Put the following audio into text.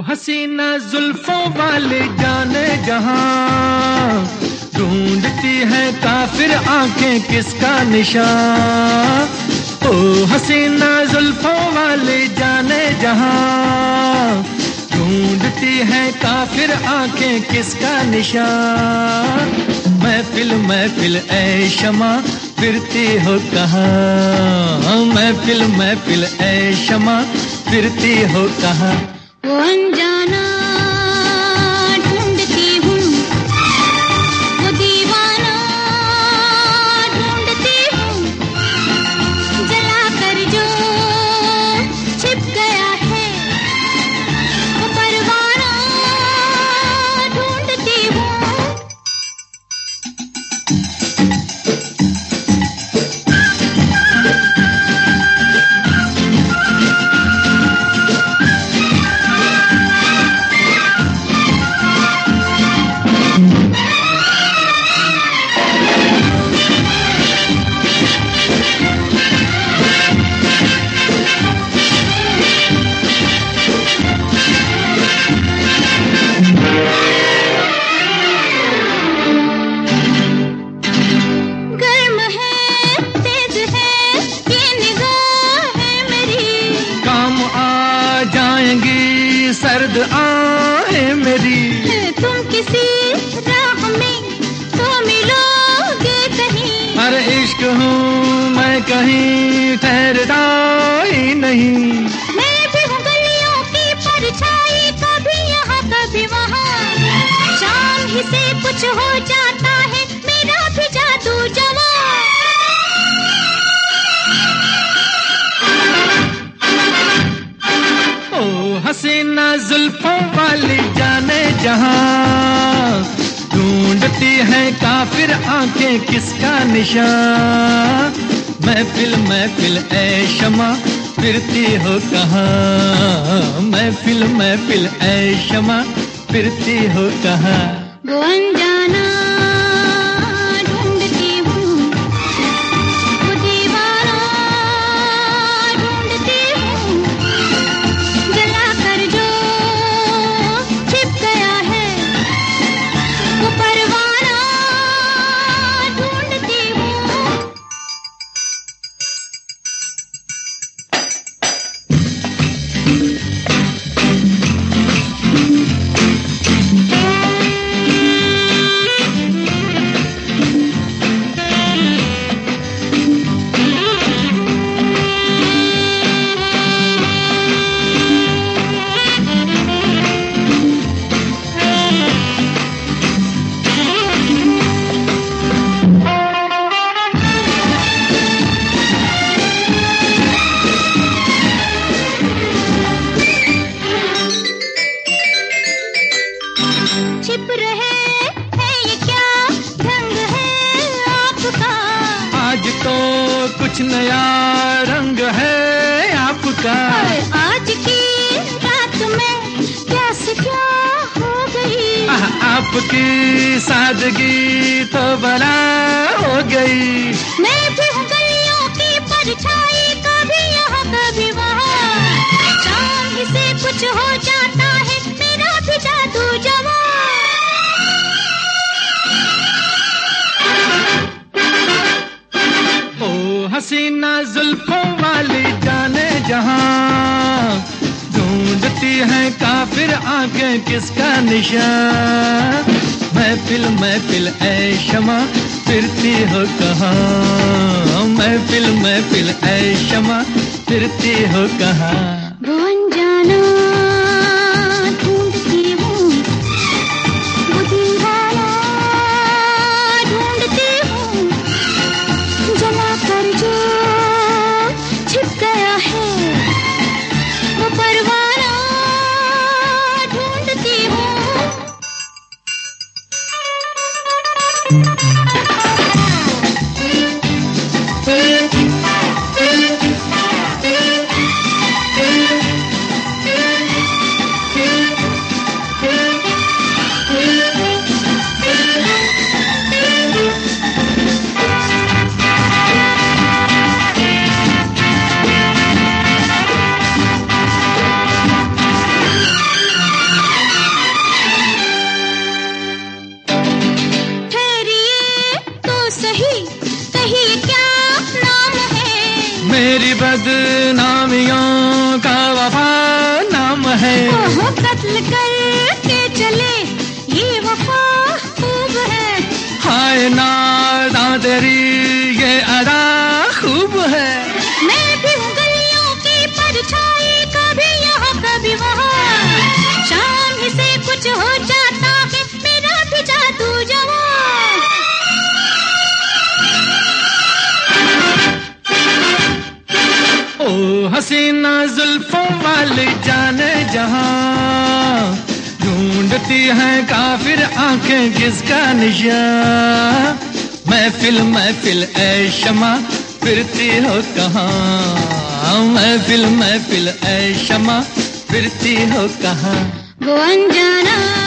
हसीना जुल्फों वाले जाने जहां, ढूंढती है काफिर आंखें किसका निशान। ओ हसीना जुल्फों वाले जाने जहां, ढूंढती है काफिर आंखें किसका निशान। महफिल महफिल ऐ शमा फिरती हो कहाँ, महफिल महफिल ऐ शमा फिरती हो कहाँ। वो अनजाना ढूंढती हूँ, वो दीवाना ढूंढती हूँ, जला कर जो छिप गया है वो परवाना ढूंढती हूँ। सर्द आहें मेरी, तुम किसी राह में तो मिलोगे कहीं। हर इश्क हूँ मैं कहीं ठहरता ही नहीं। मैं भी हूँ गलियों की परछाई, कभी यहाँ कभी वहाँ, शाम ही से कुछ हो जाता है मेरा भी जादू जवां। हसीना जुल्फों वाली जाने जहां, ढूंढती है काफिर आंखें किसका निशान। महफिल महफिल ऐ शमा फिरती हो कहाँ, महफिल महफिल ऐ शमा फिरती हो कहाँ। वो अनजाना ढूंढती हूँ, वो दीवाना ढूंढती हूँ, जला कर जो छिप गया है वो परवाना ढूंढती हूँ। छिप रहे हैं ये क्या ढंग है आपका, आज तो कुछ नया रंग है आपका। आज की रात में क्या से क्या हो गई, आपकी सादगी तो बला हो गई। मैं भी हूँ गलियों की परछाई, कभी यहाँ कभी वहाँ, शाम ही से कुछ हो जाता है मेरा भी जादू जवां। हसीना जुल्फों वाली जाने जहां, ढूंढती है काफिर आंखें किसका निशान। महफिल महफिल ऐ शमा फिरती हो कहाँ, महफिल महफिल ऐ शमा फिरती हो कहाँ। वो अनजाना ढूंढती हूँ, वो दीवाना ढूंढती हूँ, जला कर जो छिप गया है वो परवाना ढूंढती हूँ। है। ओहो कत्ल करके चले ये वफा खूब है। हाय नादा तेरी ये अदा खूब है। मैं भी हूँ गलियों की परछाई, कभी यहाँ कभी वहाँ, शाम ही से कुछ हो जाता है मेरा भी जादू जवां। ओ हसीना जुल्फों वाली जाने जहां, ढूंढती है काफिर आंखें किसका निशान। महफिल महफिल ऐ शमा फिरती हो कहाँ, महफिल महफिल ऐ शमा फिरती हो कहाँ। वो अनजाना